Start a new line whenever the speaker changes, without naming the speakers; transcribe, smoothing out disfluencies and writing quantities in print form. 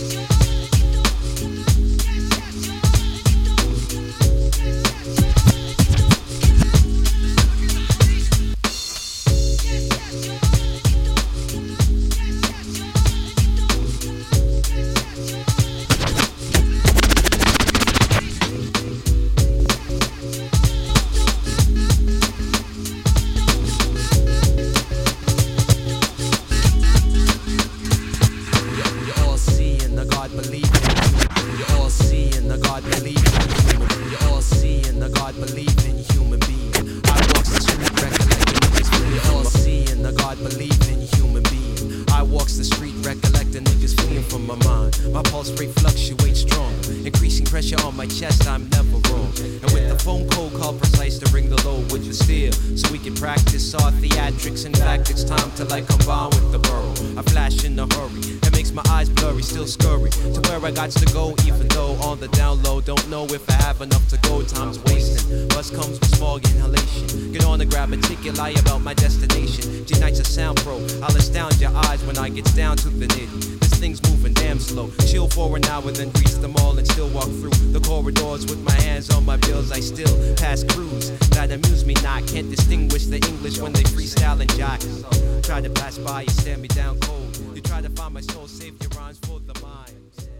Lie about my destination. G-Night's a sound pro. I'll astound your eyes when I get down to the nitty. This thing's moving damn slow. Chill for an hour, then grease them all and still walk through the corridors with my hands on my bills. I still pass crews that amuse me not. Can't distinguish the English when they freestyle and jock. Try to pass by, you stand me down cold. You try to find my soul, save your rhymes for the mind.